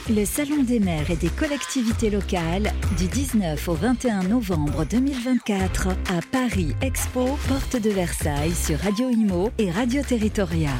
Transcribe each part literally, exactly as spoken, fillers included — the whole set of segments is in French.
Le Salon des maires et des collectivités locales du dix-neuf au vingt et un novembre deux mille vingt-quatre à Paris Expo, porte de Versailles sur Radio Imo et Radio Territoria.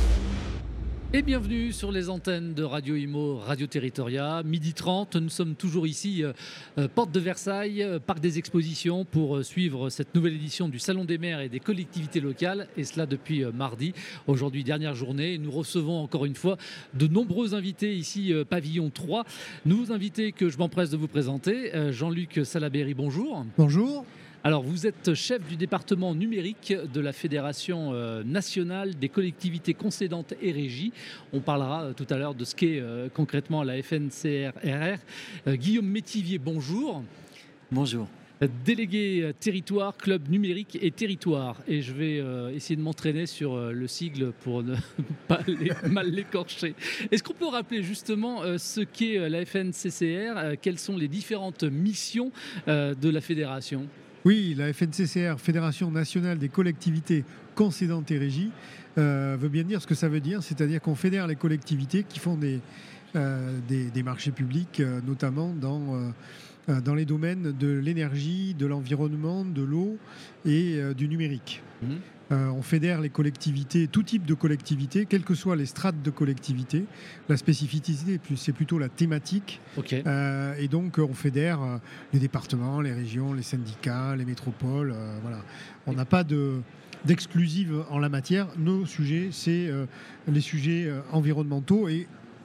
Et bienvenue sur les antennes de Radio Imo, Radio Territoria, midi trente. Nous sommes toujours ici, euh, porte de Versailles, euh, parc des expositions, pour euh, suivre cette nouvelle édition du Salon des maires et des collectivités locales, et cela depuis euh, mardi. Aujourd'hui, dernière journée, nous recevons encore une fois de nombreux invités ici, euh, pavillon trois. Nouveaux invités que je m'empresse de vous présenter. Euh, Jean-Luc Salaberry, bonjour. Bonjour. Alors, vous êtes chef du département numérique de la Fédération euh, nationale des collectivités concédantes et régies. On parlera euh, tout à l'heure de ce qu'est euh, concrètement la F N C R R. Euh, Guillaume Métivier, bonjour. Bonjour. Délégué euh, territoire, club numérique et territoire. Et je vais euh, essayer de m'entraîner sur euh, le sigle pour ne pas les, mal l'écorcher. Est-ce qu'on peut rappeler justement euh, ce qu'est euh, la F N C C R, euh, quelles sont les différentes missions euh, de la fédération ? Oui, la F N C C R, Fédération nationale des collectivités concédantes et régies, euh, veut bien dire ce que ça veut dire, c'est-à-dire qu'on fédère les collectivités qui font des, euh, des, des marchés publics, euh, notamment dans, euh, dans les domaines de l'énergie, de l'environnement, de l'eau et euh, du numérique. Mmh. Euh, on fédère les collectivités, tout type de collectivités, quelles que soient les strates de collectivités. La spécificité, c'est plutôt la thématique. Okay. Euh, et donc, on fédère euh, les départements, les régions, les syndicats, les métropoles. Euh, voilà. On n'a pas de, d'exclusive en la matière. Nos sujets, c'est euh, les sujets euh, environnementaux et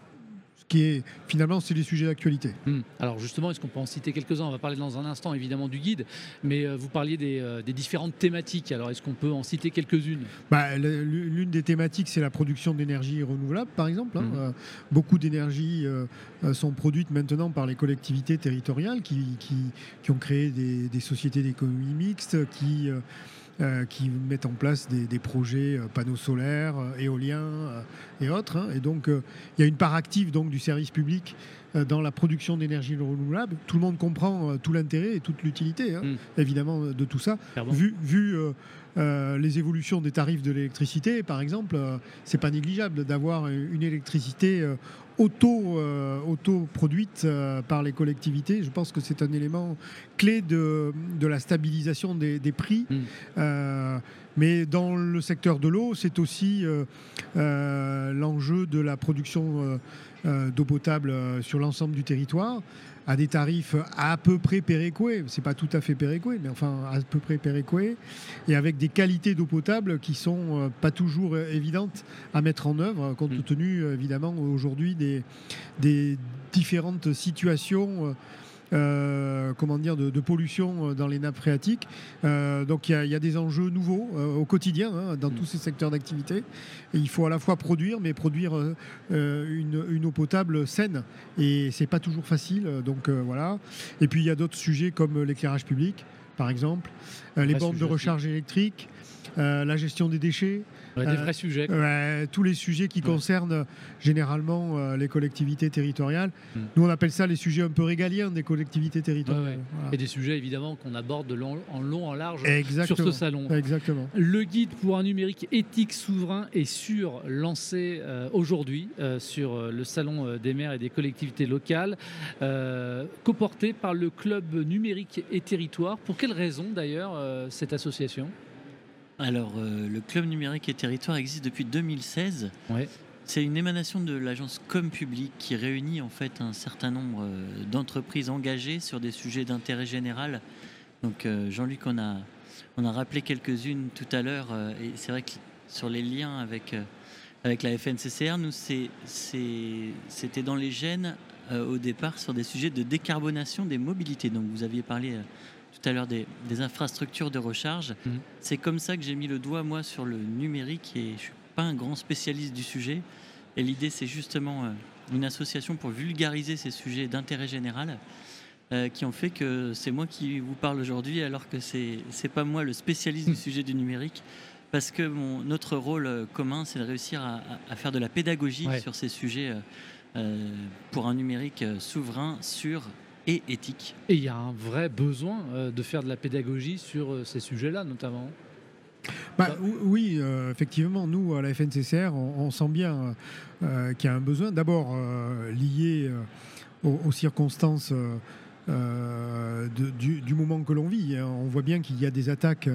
qui est finalement c'est des sujets d'actualité. Hum. Alors justement, est-ce qu'on peut en citer quelques-uns ? On va parler dans un instant évidemment du guide, mais euh, vous parliez des, euh, des différentes thématiques. Alors est-ce qu'on peut en citer quelques-unes ? Bah, l'une des thématiques, c'est la production d'énergie renouvelable, par exemple. Hein. Hum. Euh, beaucoup d'énergie euh, sont produites maintenant par les collectivités territoriales qui, qui, qui ont créé des, des sociétés d'économie mixte, qui euh, Euh, qui mettent en place des, des projets euh, panneaux solaires, euh, éoliens euh, et autres. Hein. Et donc, euh, il y a une part active donc, du service public euh, dans la production d'énergie renouvelable. Tout le monde comprend euh, tout l'intérêt et toute l'utilité, hein, mmh. évidemment, de tout ça. Pardon. Vu, vu euh, euh, les évolutions des tarifs de l'électricité, par exemple, euh, c'est pas négligeable d'avoir une électricité euh, auto, euh, auto-produite euh, par les collectivités. Je pense que c'est un élément clé de, de la stabilisation des, des prix. Mmh. Euh, mais dans le secteur de l'eau, c'est aussi euh, euh, l'enjeu de la production euh, euh, d'eau potable euh, sur l'ensemble du territoire, à des tarifs à peu près péréqués. C'est pas tout à fait péréqué, mais enfin à peu près péréqué, et avec des qualités d'eau potable qui sont euh, pas toujours euh, évidentes à mettre en œuvre, compte mmh. tenu euh, évidemment aujourd'hui des, des différentes situations. Euh, Euh, comment dire, de, de pollution dans les nappes phréatiques. Euh, donc il y, y a des enjeux nouveaux euh, au quotidien hein, dans mmh. tous ces secteurs d'activité. Et il faut à la fois produire, mais produire euh, une, une eau potable saine. Et c'est pas toujours facile. Donc euh, voilà. Et puis il y a d'autres sujets comme l'éclairage public, par exemple, euh, les bornes de recharge aussi. électrique, euh, la gestion des déchets. Ouais, des vrais euh, sujets. Euh, tous les sujets qui ouais. concernent généralement euh, les collectivités territoriales. Mm. Nous, on appelle ça les sujets un peu régaliens des collectivités territoriales. Ouais, ouais. Voilà. Et des sujets, évidemment, qu'on aborde long, en long, en large Exactement. sur ce salon. Exactement. Le guide pour un numérique éthique, souverain et sûr, lancé euh, aujourd'hui euh, sur euh, le salon des maires et des collectivités locales, euh, coporté par le club numérique et territoire. Pour quelles raisons, d'ailleurs, euh, cette association ? Alors, euh, le Club numérique et territoire existe depuis deux mille seize. Ouais. C'est une émanation de l'agence Com Public qui réunit en fait un certain nombre euh, d'entreprises engagées sur des sujets d'intérêt général. Donc, euh, Jean-Luc, on a, on a rappelé quelques-unes tout à l'heure. Euh, et c'est vrai que sur les liens avec, euh, avec la F N C C R, nous, c'est, c'est, c'était dans les gènes euh, au départ sur des sujets de décarbonation des mobilités. Donc, vous aviez parlé... Euh, tout à l'heure des, des infrastructures de recharge. Mmh. C'est comme ça que j'ai mis le doigt, moi, sur le numérique, et je ne suis pas un grand spécialiste du sujet. Et l'idée, c'est justement euh, une association pour vulgariser ces sujets d'intérêt général euh, qui ont fait que c'est moi qui vous parle aujourd'hui, alors que ce n'est pas moi le spécialiste mmh. du sujet du numérique, parce que mon, notre rôle euh, commun, c'est de réussir à, à faire de la pédagogie ouais. sur ces sujets euh, euh, pour un numérique euh, souverain, sûr et éthique. Et il y a un vrai besoin euh, de faire de la pédagogie sur euh, ces sujets-là, notamment. Bah, oui, euh, effectivement, nous, à la F N C C R, on, on sent bien euh, qu'il y a un besoin, d'abord euh, lié euh, aux, aux circonstances euh, euh, de, du, du moment que l'on vit. On voit bien qu'il y a des attaques,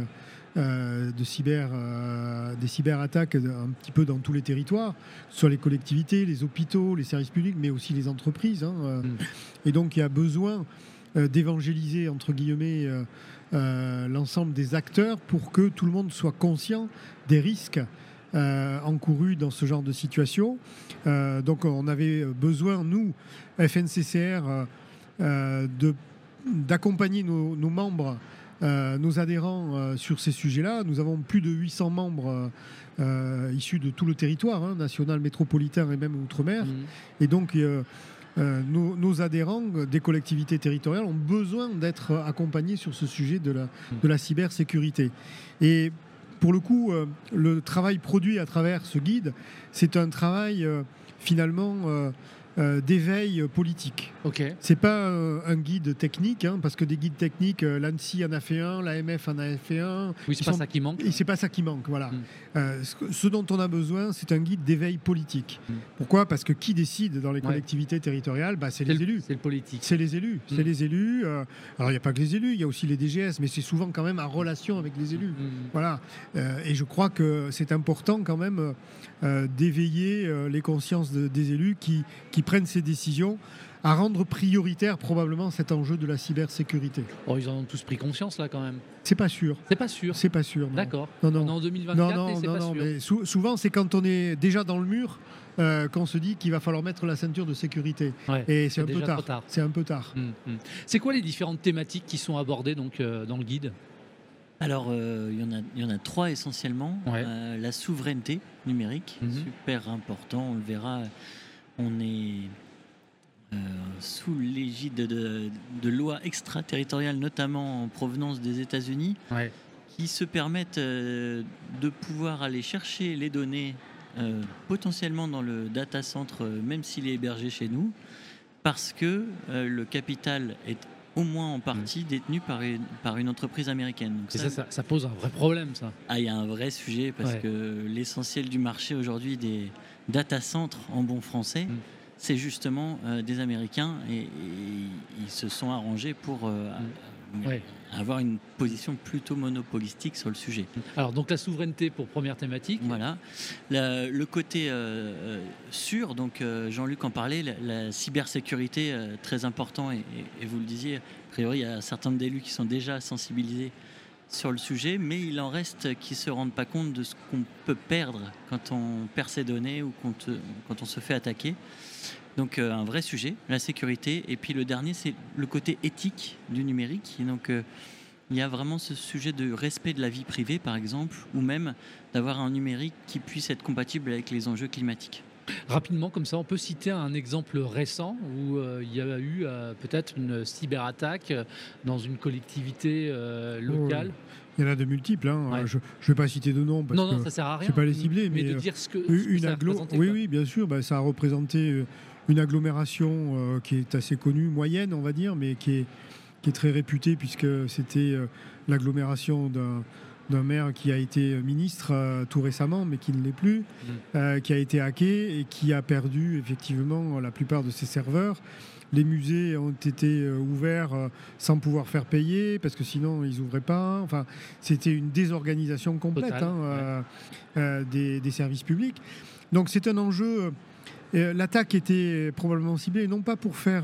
euh, de cyber, euh, des cyberattaques un petit peu dans tous les territoires, sur les collectivités, les hôpitaux, les services publics, mais aussi les entreprises. Hein, euh, mm. Et donc, il y a besoin euh, d'évangéliser, entre guillemets, euh, Euh, l'ensemble des acteurs pour que tout le monde soit conscient des risques euh, encourus dans ce genre de situation. Euh, donc on avait besoin, nous, F N C C R, euh, de, d'accompagner nos, nos membres, euh, nos adhérents euh, sur ces sujets-là. Nous avons plus de huit cents membres euh, issus de tout le territoire, hein, national, métropolitain et même outre-mer. Mmh. Et donc... Euh, Euh, nos, nos adhérents des collectivités territoriales ont besoin d'être accompagnés sur ce sujet de la, de la cybersécurité. Et pour le coup, euh, le travail produit à travers ce guide, c'est un travail euh, finalement euh, euh, d'éveil politique. Okay. C'est pas euh, un guide technique, hein, parce que des guides techniques, euh, l'ANSSI en a fait un, l'A M F en a fait un. Oui, c'est pas sont... ça qui manque. Et c'est pas ça qui manque, voilà. Mm. Euh, ce, ce dont on a besoin, c'est un guide d'éveil politique. Mm. Pourquoi ? Parce que qui décide dans les collectivités ouais. territoriales, bah, c'est, c'est les le, élus. C'est le politique. C'est les élus. Mm. C'est les élus. Euh, alors il n'y a pas que les élus, il y a aussi les D G S, mais c'est souvent quand même en relation avec les élus. Mm. Voilà. Euh, et je crois que c'est important quand même euh, d'éveiller euh, les consciences de, des élus qui, qui prennent ces décisions, à rendre prioritaire probablement cet enjeu de la cybersécurité. Oh, ils en ont tous pris conscience là quand même. C'est pas sûr. C'est pas sûr. C'est pas sûr. Non. D'accord. Non, non. On est en deux mille vingt-quatre non, non, et c'est non, pas non, sûr. Mais sou- souvent, c'est quand on est déjà dans le mur euh, qu'on se dit qu'il va falloir mettre la ceinture de sécurité. Ouais, et c'est, c'est un peu tard. tard. C'est un peu tard. Hum, hum. C'est quoi les différentes thématiques qui sont abordées donc euh, dans le guide ? Alors, euh, il y en a, il y en a trois essentiellement. Ouais. Euh, la souveraineté numérique, mm-hmm. super important. On le verra. On est Euh, sous l'égide de, de, de lois extraterritoriales, notamment en provenance des États-Unis, ouais. qui se permettent euh, de pouvoir aller chercher les données euh, potentiellement dans le data center, euh, même s'il est hébergé chez nous, parce que euh, le capital est au moins en partie mmh. détenu par une, par une entreprise américaine. Donc ça, ça, ça, ça pose un vrai problème, ça. Ah, il y a un vrai sujet, parce ouais. que l'essentiel du marché aujourd'hui des data centers, en bon français, mmh. c'est justement euh, des Américains, et, et ils se sont arrangés pour euh, mmh. ouais. avoir une position plutôt monopolistique sur le sujet. Alors donc la souveraineté pour première thématique. Voilà. La, le côté euh, sûr, donc euh, Jean-Luc en parlait, la, la cybersécurité euh, très important, et, et, et vous le disiez, a priori il y a un certain nombre d'élus qui sont déjà sensibilisés sur le sujet, mais il en reste qui ne se rendent pas compte de ce qu'on peut perdre quand on perd ses données ou quand, quand on se fait attaquer. Donc euh, un vrai sujet, la sécurité. Et puis le dernier, c'est le côté éthique du numérique. Et donc euh, il y a vraiment ce sujet de respect de la vie privée, par exemple, ou même d'avoir un numérique qui puisse être compatible avec les enjeux climatiques. Rapidement, comme ça, on peut citer un exemple récent où euh, il y a eu euh, peut-être une cyberattaque dans une collectivité euh, locale. Oh, il y en a de multiples. Hein. Ouais. Je ne vais pas citer de noms parce non, non, que ça sert à rien. Je ne vais pas les cibler, mais, mais de dire ce que, une ce que ça a agglo- représenté. Oui, quoi. oui, bien sûr. Bah, ça a représenté une agglomération euh, qui est assez connue, moyenne, on va dire, mais qui est, qui est très réputée puisque c'était euh, l'agglomération d'un d'un maire qui a été ministre euh, tout récemment, mais qui ne l'est plus, mmh. euh, qui a été hacké et qui a perdu effectivement la plupart de ses serveurs. Les musées ont été euh, ouverts euh, sans pouvoir faire payer, parce que sinon ils n'ouvraient pas. Enfin, c'était une désorganisation complète hein, euh, ouais. euh, des, des services publics. Donc c'est un enjeu. Euh, l'attaque était probablement ciblée, non pas pour faire...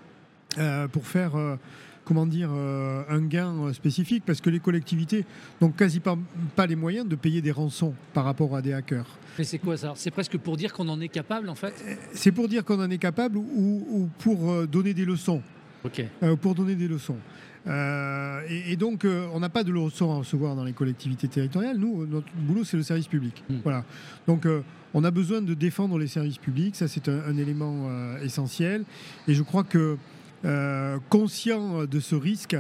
Euh, pour faire euh, comment dire, euh, un gain spécifique, parce que les collectivités n'ont quasi pas, pas les moyens de payer des rançons par rapport à des hackers. Mais c'est quoi ça ? C'est presque pour dire qu'on en est capable, en fait ? C'est pour dire qu'on en est capable ou, ou pour euh, donner des leçons. Ok. Euh, pour donner des leçons. Euh, et, et donc, euh, on n'a pas de leçons à recevoir dans les collectivités territoriales. Nous, notre boulot, c'est le service public. Mmh. Voilà. Donc, euh, on a besoin de défendre les services publics. Ça, c'est un, un élément euh, essentiel. Et je crois que Euh, conscient de ce risque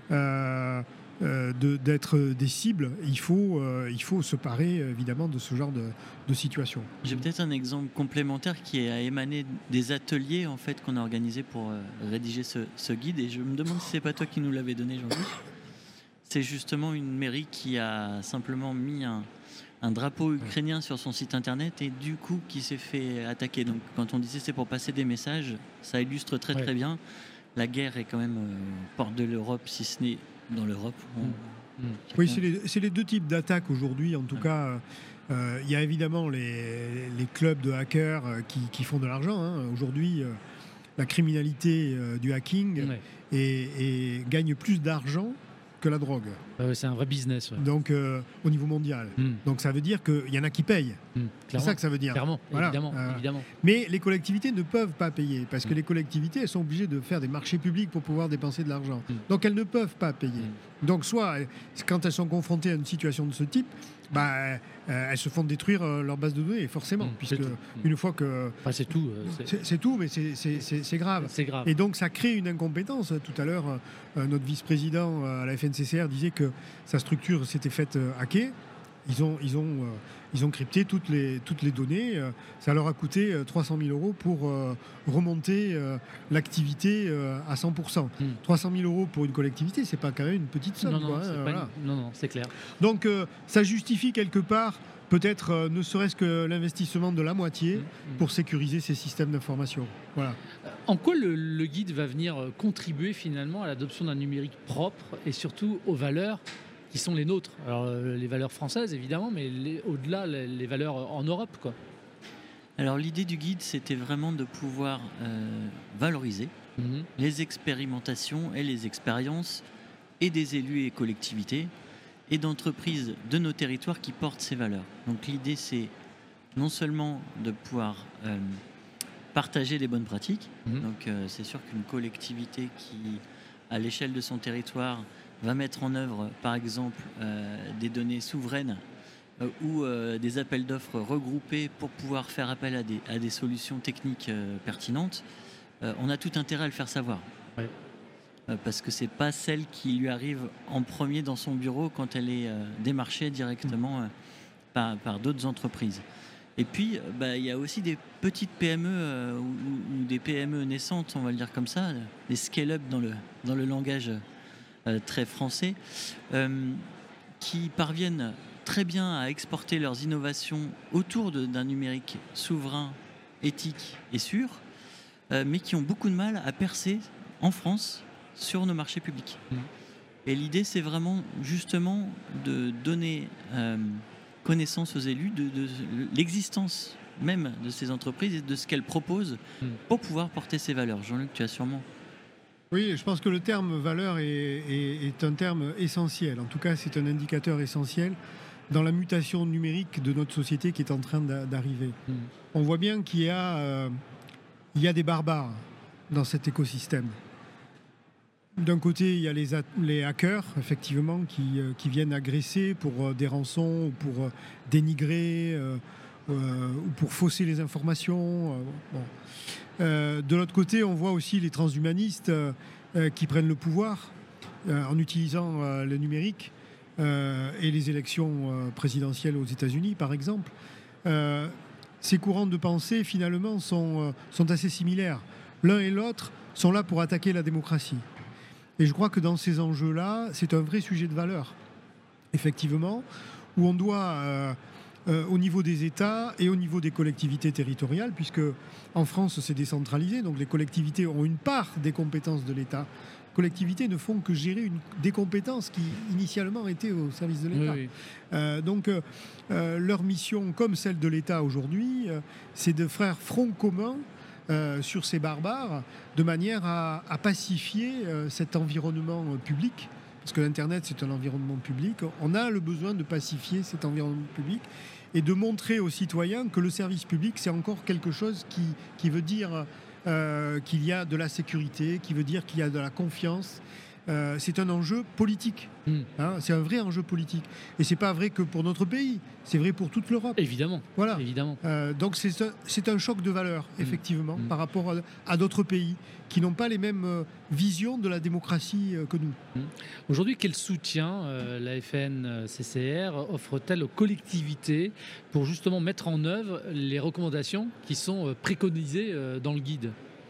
euh, euh, de, d'être des cibles, il faut, euh, il faut se parer évidemment de ce genre de, de situation. J'ai peut-être un exemple complémentaire qui a émané des ateliers en fait, qu'on a organisés pour euh, rédiger ce, ce guide, et je me demande si c'est pas toi qui nous l'avais donné, Jean-Luc. c'était justement une mairie qui a simplement mis un, un drapeau ukrainien sur son site internet et du coup qui s'est fait attaquer. Donc quand on disait c'est pour passer des messages, ça illustre très ouais. très bien. La guerre est quand même euh, porte de l'Europe, si ce n'est dans l'Europe. On, mmh. Oui, c'est les, c'est les deux types d'attaques aujourd'hui. En tout ouais. cas, il euh, y a évidemment les, les clubs de hackers qui, qui font de l'argent. Hein. Aujourd'hui, euh, la criminalité euh, du hacking ouais. et, et gagne plus d'argent que la drogue. Euh, c'est un vrai business. Ouais. Donc, euh, au niveau mondial. Mm. Donc, ça veut dire qu'il y en a qui payent. Mm. C'est ça que ça veut dire. Clairement, voilà. évidemment, euh, évidemment. Mais les collectivités ne peuvent pas payer parce que mm. les collectivités, elles sont obligées de faire des marchés publics pour pouvoir dépenser de l'argent. Mm. Donc, elles ne peuvent pas payer. Mm. Donc, soit, quand elles sont confrontées à une situation de ce type, bah, euh, elles se font détruire euh, leur base de données, forcément, mmh, puisque une fois que... Enfin, c'est tout. Euh, c'est... C'est, c'est tout, mais c'est, c'est, c'est, c'est grave. C'est grave. Et donc, ça crée une incompétence. Tout à l'heure, euh, notre vice-président à la F N C C R disait que sa structure s'était faite euh, hacker. Ils ont, ils, ont, euh, ils ont crypté toutes les, toutes les données. Euh, ça leur a coûté euh, trois cent mille euros pour euh, remonter euh, l'activité euh, à cent pour cent. Mm. trois cent mille euros pour une collectivité, c'est pas quand même une petite somme. Non, non, quoi, c'est, hein, pas voilà. une... non, non c'est clair. Donc, euh, ça justifie quelque part, peut-être, euh, ne serait-ce que l'investissement de la moitié mm. pour sécuriser ces systèmes d'information. Voilà. En quoi le, le guide va venir contribuer finalement à l'adoption d'un numérique propre et surtout aux valeurs qui sont les nôtres. Alors, euh, les valeurs françaises, évidemment, mais les, au-delà, les, les valeurs en Europe, quoi. Alors, l'idée du guide, c'était vraiment de pouvoir euh, valoriser mmh. les expérimentations et les expériences et des élus et collectivités et d'entreprises de nos territoires qui portent ces valeurs. Donc, l'idée, c'est non seulement de pouvoir euh, partager les bonnes pratiques. Mmh. Donc, euh, c'est sûr qu'une collectivité qui, à l'échelle de son territoire, va mettre en œuvre, par exemple, euh, des données souveraines euh, ou euh, des appels d'offres regroupés pour pouvoir faire appel à des, à des solutions techniques euh, pertinentes, euh, on a tout intérêt à le faire savoir. Ouais. Euh, parce que ce n'est pas celle qui lui arrive en premier dans son bureau quand elle est euh, démarchée directement euh, par, par d'autres entreprises. Et puis, bah, y a aussi des petites P M E euh, ou, ou des P M E naissantes, on va le dire comme ça, des scale-up dans le, dans le langage Euh, très français, euh, qui parviennent très bien à exporter leurs innovations autour de, d'un numérique souverain, éthique et sûr, euh, mais qui ont beaucoup de mal à percer en France sur nos marchés publics. Mmh. Et l'idée, c'est vraiment justement de donner euh, connaissance aux élus de, de, de l'existence même de ces entreprises et de ce qu'elles proposent mmh. pour pouvoir porter ces valeurs. Jean-Luc, tu as sûrement... Oui, je pense que le terme valeur est, est, est un terme essentiel. En tout cas, c'est un indicateur essentiel dans la mutation numérique de notre société qui est en train d'arriver. Mmh. On voit bien qu'il y a, euh, il y a des barbares dans cet écosystème. D'un côté, il y a les, les hackers, effectivement, qui, euh, qui viennent agresser pour euh, des rançons, ou pour euh, dénigrer, euh, euh, ou pour fausser les informations. Euh, bon. Euh, de l'autre côté, on voit aussi les transhumanistes euh, euh, qui prennent le pouvoir euh, en utilisant euh, le numérique euh, et les élections euh, présidentielles aux États-Unis, par exemple. Euh, ces courants de pensée, finalement, sont, euh, sont assez similaires. L'un et l'autre sont là pour attaquer la démocratie. Et je crois que dans ces enjeux-là, c'est un vrai sujet de valeur, effectivement, où on doit... Euh, Euh, au niveau des États et au niveau des collectivités territoriales, puisque en France, c'est décentralisé, donc les collectivités ont une part des compétences de l'État. Les collectivités ne font que gérer une, des compétences qui, initialement, étaient au service de l'État. Oui, oui. Euh, donc, euh, leur mission, comme celle de l'État aujourd'hui, euh, c'est de faire front commun euh, sur ces barbares, de manière à, à pacifier euh, cet environnement euh, public. Parce que l'Internet, c'est un environnement public. On a le besoin de pacifier cet environnement public et de montrer aux citoyens que le service public, c'est encore quelque chose qui, qui veut dire euh, qu'il y a de la sécurité, qui veut dire qu'il y a de la confiance. Euh, c'est un enjeu politique. Mmh. Hein, c'est un vrai enjeu politique. Et c'est pas vrai que pour notre pays, c'est vrai pour toute l'Europe. Évidemment. Voilà. Évidemment. Euh, donc c'est un, c'est un choc de valeur, effectivement, mmh. par rapport à, à d'autres pays qui n'ont pas les mêmes euh, visions de la démocratie euh, que nous. Mmh. Aujourd'hui, quel soutien euh, la F N C C R offre-t-elle aux collectivités pour justement mettre en œuvre les recommandations qui sont euh, préconisées euh, dans le guide ?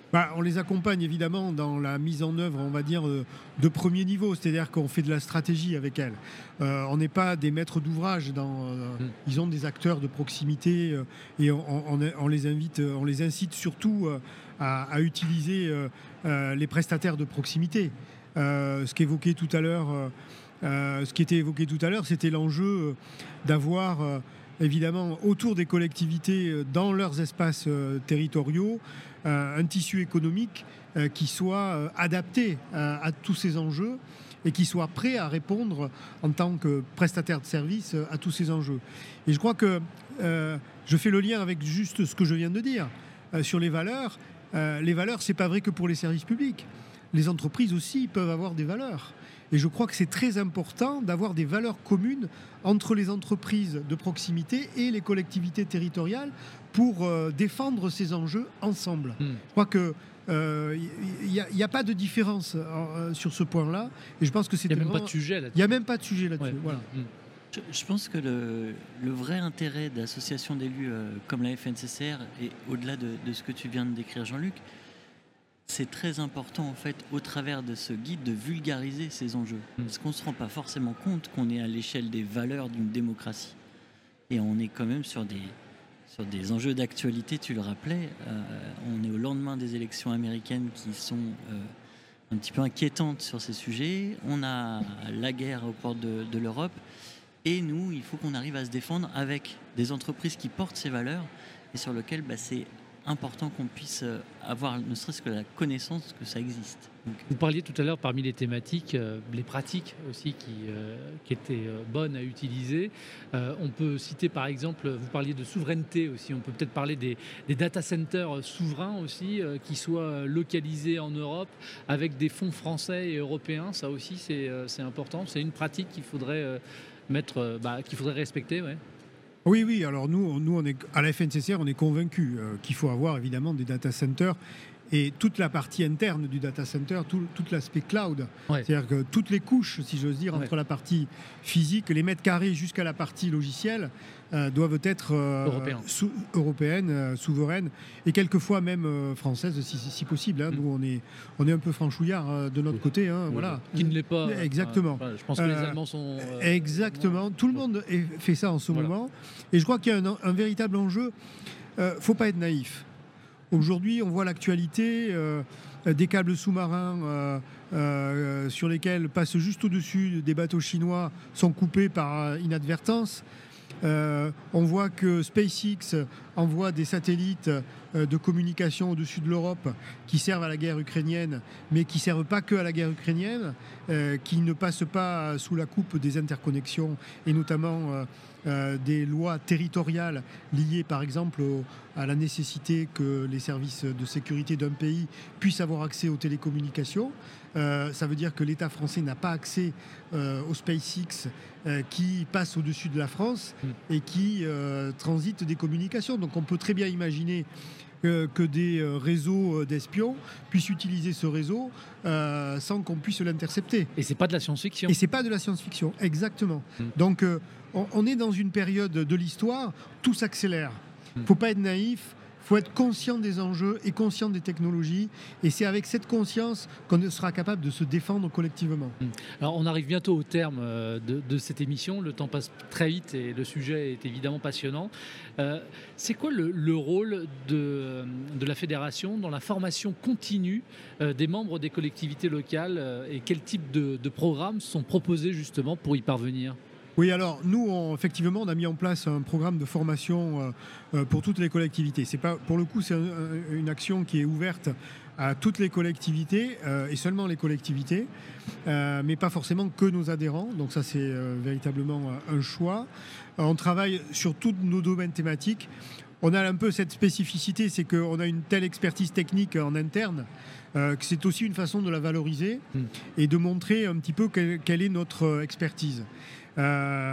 Bah, on les accompagne évidemment dans la mise en œuvre, on va dire, de premier niveau, c'est-à-dire qu'on fait de la stratégie avec elles. Euh, on n'est pas des maîtres d'ouvrage, dans, euh, mmh. ils ont des acteurs de proximité euh, et on, on, on les invite, on les incite surtout euh, à, à utiliser euh, euh, les prestataires de proximité. Euh, ce qu'évoquait tout à l'heure, euh, euh, ce qui était évoqué tout à l'heure, c'était l'enjeu d'avoir euh, évidemment autour des collectivités dans leurs espaces euh, territoriaux un tissu économique euh, qui soit euh, adapté à, à tous ces enjeux et qui soit prêt à répondre en tant que prestataire de services euh, à tous ces enjeux. Et je crois que euh, je fais le lien avec juste ce que je viens de dire euh, sur les valeurs. Euh, les valeurs, c'est pas vrai que pour les services publics. Les entreprises aussi peuvent avoir des valeurs. Et je crois que c'est très important d'avoir des valeurs communes entre les entreprises de proximité et les collectivités territoriales pour euh, défendre ces enjeux ensemble. Mmh. Je crois qu'il n'y euh, a, a pas de différence euh, sur ce point-là. Et je pense que c'est il n'y a, vraiment... même pas de sujet là-dessus. Il n'y a même pas de sujet là-dessus. Ouais. Voilà. Mmh. Je, je pense que le, le vrai intérêt d'associations d'élus euh, comme la F N C C R, et au-delà de, de ce que tu viens de décrire, Jean-Luc, c'est très important en fait au travers de ce guide de vulgariser ces enjeux. Parce qu'on ne se rend pas forcément compte qu'on est à l'échelle des valeurs d'une démocratie. Et on est quand même sur des, sur des enjeux d'actualité, tu le rappelais. Euh, on est au lendemain des élections américaines qui sont euh, un petit peu inquiétantes sur ces sujets. On a la guerre aux portes de, de l'Europe. Et nous, il faut qu'on arrive à se défendre avec des entreprises qui portent ces valeurs et sur lesquelles bah, c'est important qu'on puisse avoir ne serait-ce que la connaissance que ça existe. Donc, vous parliez tout à l'heure parmi les thématiques, euh, les pratiques aussi qui, euh, qui étaient euh, bonnes à utiliser. Euh, on peut citer par exemple, vous parliez de souveraineté aussi, on peut peut-être parler des, des data centers souverains aussi, euh, qui soient localisés en Europe avec des fonds français et européens. Ça aussi c'est, euh, c'est important, c'est une pratique qu'il faudrait euh, mettre, euh, bah, qu'il faudrait respecter. Ouais. Oui, oui. Alors nous, nous on est, à la F N C C R, on est convaincus euh, qu'il faut avoir évidemment des data centers et toute la partie interne du data center, tout, tout l'aspect cloud. Ouais. C'est-à-dire que toutes les couches, si j'ose dire, ouais. entre la partie physique, les mètres carrés jusqu'à la partie logicielle, euh, doivent être euh, sou- européennes, euh, souveraines et quelquefois même euh, françaises, si, si possible. Hein. Mmh. Nous, on est, on est un peu franchouillards euh, de notre oui. côté. Hein, oui. voilà. Qui ne l'est pas. Exactement. Euh, je pense que les Allemands sont... Euh, exactement. Tout le monde fait ça en ce voilà. moment. Et je crois qu'il y a un, un véritable enjeu. Il ne faut pas être naïf. Aujourd'hui, on voit l'actualité euh, des câbles sous-marins euh, euh, sur lesquels passent juste au-dessus des bateaux chinois sont coupés par inadvertance. Euh, on voit que SpaceX envoie des satellites euh, de communication au-dessus de l'Europe qui servent à la guerre ukrainienne, mais qui ne servent pas que à la guerre ukrainienne, euh, qui ne passent pas sous la coupe des interconnexions et notamment euh, euh, des lois territoriales liées par exemple au, à la nécessité que les services de sécurité d'un pays puissent avoir accès aux télécommunications. Euh, ça veut dire que l'État français n'a pas accès euh, au SpaceX euh, qui passe au-dessus de la France mmh. et qui euh, transite des communications. Donc on peut très bien imaginer euh, que des euh, réseaux d'espions puissent utiliser ce réseau euh, sans qu'on puisse l'intercepter. Et c'est pas de la science-fiction. Et c'est pas de la science-fiction, exactement. Mmh. Donc euh, on, on est dans une période de l'histoire, tout s'accélère. Il mmh. ne faut pas être naïf. Il faut être conscient des enjeux et conscient des technologies. Et c'est avec cette conscience qu'on sera capable de se défendre collectivement. Alors, on arrive bientôt au terme de, de cette émission. Le temps passe très vite et le sujet est évidemment passionnant. Euh, c'est quoi le, le rôle de, de la fédération dans la formation continue euh, des membres des collectivités locales euh, et quel type de, de programmes sont proposés justement pour y parvenir ? Oui, alors nous, on, effectivement, on a mis en place un programme de formation euh, pour toutes les collectivités. C'est pas, pour le coup, c'est un, une action qui est ouverte à toutes les collectivités euh, et seulement les collectivités, euh, mais pas forcément que nos adhérents. Donc ça, c'est euh, véritablement un choix. Euh, on travaille sur tous nos domaines thématiques. On a un peu cette spécificité, c'est qu'on a une telle expertise technique en interne euh, que c'est aussi une façon de la valoriser mmh. et de montrer un petit peu quelle, quelle est notre expertise. Euh,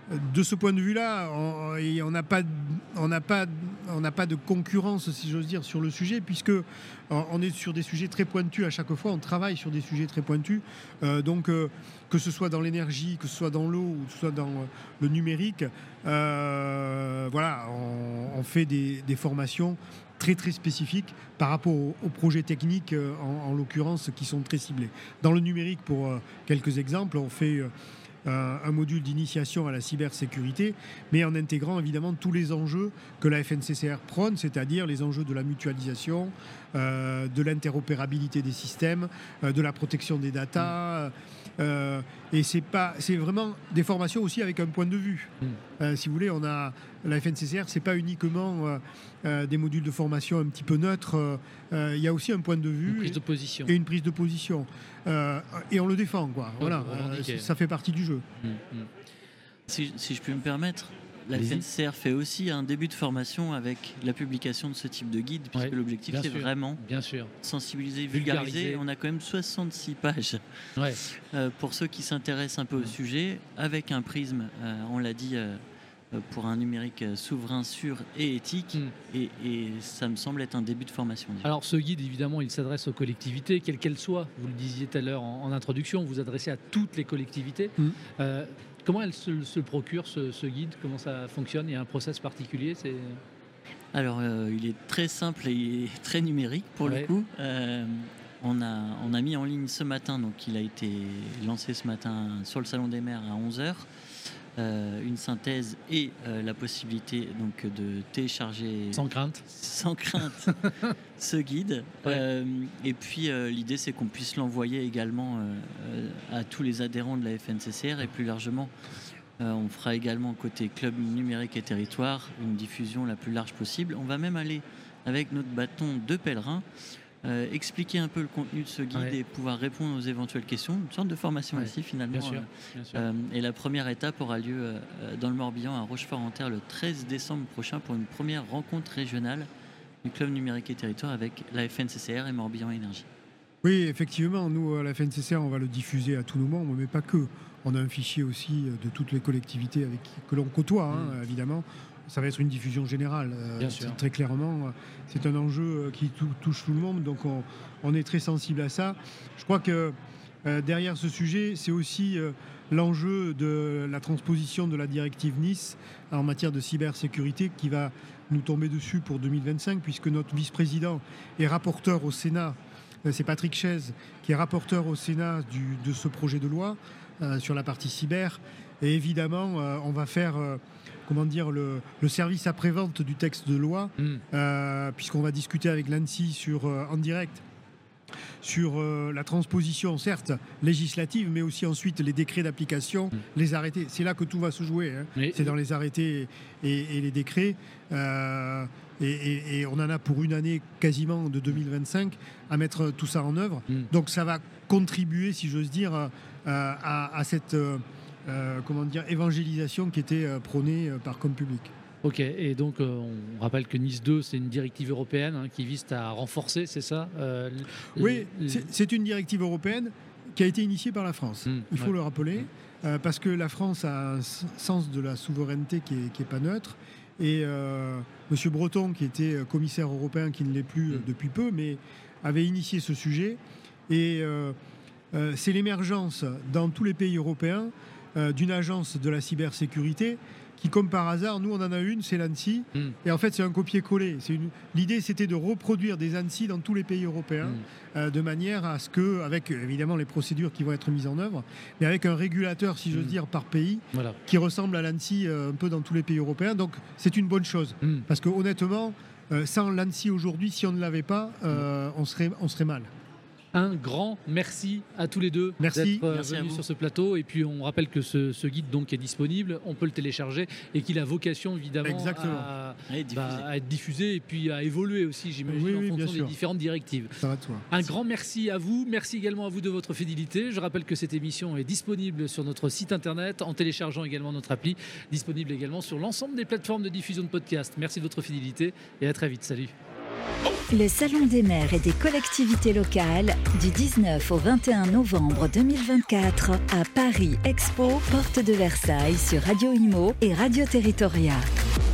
de ce point de vue-là, on n'a pas, on n'a pas, on n'a pas de concurrence, si j'ose dire, sur le sujet, puisque on est sur des sujets très pointus à chaque fois. On travaille sur des sujets très pointus. Euh, donc, euh, que ce soit dans l'énergie, que ce soit dans l'eau ou que ce soit dans le numérique, euh, voilà, on, on fait des, des formations très très spécifiques par rapport aux, aux projets techniques, euh, en, en l'occurrence, qui sont très ciblés. Dans le numérique, pour euh, quelques exemples, on fait euh, un module d'initiation à la cybersécurité, mais en intégrant évidemment tous les enjeux que la F N C C R prône, c'est-à-dire les enjeux de la mutualisation, euh, de l'interopérabilité des systèmes, euh, de la protection des datas. Euh, et c'est pas, c'est vraiment des formations aussi avec un point de vue. Mm. Euh, si vous voulez, on a la F N C C R, c'est pas uniquement euh, euh, des modules de formation un petit peu neutres. Euh, il y a aussi un point de vue, une prise de position. et une prise de position. Euh, et on le défend, quoi. Oh, voilà, euh, ça fait partie du jeu. Mm, mm. Si, si je puis me permettre, la F N C C R fait aussi un début de formation avec la publication de ce type de guide, puisque ouais, l'objectif c'est sûr, vraiment bien sûr. sensibiliser, vulgariser. vulgariser. On a quand même soixante-six pages ouais. euh, pour ceux qui s'intéressent un peu au sujet, avec un prisme, euh, on l'a dit, euh, pour un numérique souverain, sûr et éthique. Mm. Et, et ça me semble être un début de formation. Déjà. Alors ce guide, évidemment, il s'adresse aux collectivités, quelles qu'elles soient. Vous le disiez tout à l'heure en, en introduction, vous vous adressez à toutes les collectivités. Mm. Euh, Comment elle se, se procure, ce, ce guide? Comment ça fonctionne? Il y a un process particulier? c'est... Alors, euh, il est très simple et très numérique, pour ouais. le coup. Euh, on, a, on a mis en ligne ce matin, donc il a été lancé ce matin sur le Salon des maires à onze heures, euh, une synthèse et euh, la possibilité donc, de télécharger... Sans crainte. Sans crainte, ce guide. Ouais. Euh, et puis, euh, l'idée, c'est qu'on puisse l'envoyer également euh, à tous les adhérents de la F N C C R et plus largement, euh, on fera également côté Club numérique et territoire une diffusion la plus large possible. On va même aller avec notre bâton de pèlerin, euh, expliquer un peu le contenu de ce guide ouais. et pouvoir répondre aux éventuelles questions. Une sorte de formation ouais. ici, finalement. Bien sûr, bien sûr. Euh, et la première étape aura lieu euh, dans le Morbihan, à Rochefort-en-Terre, le treize décembre prochain, pour une première rencontre régionale du Club numérique et territoire avec la F N C C R et Morbihan Énergie. Oui, effectivement, nous, à la F N C C R, on va le diffuser à tous nos membres, mais pas que. On a un fichier aussi de toutes les collectivités avec qui, que l'on côtoie, hein, mmh. évidemment. Ça va être une diffusion générale. Bien sûr. Très clairement, c'est un enjeu qui tou- touche tout le monde, donc on, on est très sensible à ça. Je crois que euh, derrière ce sujet, c'est aussi euh, l'enjeu de la transposition de la directive Nice en matière de cybersécurité qui va nous tomber dessus pour deux mille vingt-cinq, puisque notre vice-président est rapporteur au Sénat. C'est Patrick Chaise qui est rapporteur au Sénat du, de ce projet de loi euh, sur la partie cyber. Et évidemment, euh, on va faire euh, comment dire, le, le service après-vente du texte de loi, mmh. euh, puisqu'on va discuter avec l'ANSSI sur, euh, en direct sur euh, la transposition, certes, législative, mais aussi ensuite les décrets d'application, mmh. les arrêtés. C'est là que tout va se jouer. Hein. Oui. C'est dans les arrêtés et, et les décrets. Euh, et, et, et on en a pour une année quasiment de deux mille vingt-cinq à mettre tout ça en œuvre. Mmh. Donc ça va contribuer, si j'ose dire, euh, à, à cette euh, euh, comment dire, évangélisation qui était euh, prônée euh, par Compublic. Ok, et donc euh, on rappelle que Nice deux, c'est une directive européenne hein, qui vise à renforcer, c'est ça euh, Oui, l- c'est, c'est une directive européenne qui a été initiée par la France, mmh, il faut ouais. le rappeler, euh, parce que la France a un sens de la souveraineté qui n'est qui est pas neutre, et euh, M. Breton, qui était commissaire européen, qui ne l'est plus mmh. depuis peu, mais avait initié ce sujet, et euh, euh, c'est l'émergence dans tous les pays européens euh, d'une agence de la cybersécurité qui, comme par hasard, nous on en a une, c'est l'ANSSI, mm. et en fait c'est un copier-coller. C'est une... L'idée c'était de reproduire des ANSSI dans tous les pays européens, mm. euh, de manière à ce que, avec évidemment les procédures qui vont être mises en œuvre, mais avec un régulateur, si j'ose mm. dire, par pays, voilà. qui ressemble à l'ANSSI euh, un peu dans tous les pays européens. Donc c'est une bonne chose, mm. parce que honnêtement, euh, sans l'ANSSI aujourd'hui, si on ne l'avait pas, euh, mm. on serait, on serait mal. Un grand merci à tous les deux merci. d'être euh, merci venus sur ce plateau. Et puis on rappelle que ce, ce guide donc est disponible, on peut le télécharger et qu'il a vocation évidemment à, bah, à être diffusé et puis à évoluer aussi, j'imagine, oui, oui, en fonction des différentes directives. Ça va de soi. Un merci. grand merci à vous. Merci également à vous de votre fidélité. Je rappelle que cette émission est disponible sur notre site internet en téléchargeant également notre appli, disponible également sur l'ensemble des plateformes de diffusion de podcasts. Merci de votre fidélité et à très vite. Salut. Oh Le Salon des maires et des collectivités locales du dix-neuf au vingt et un novembre deux mille vingt-quatre à Paris Expo, porte de Versailles sur Radio Imo et Radio Territoria.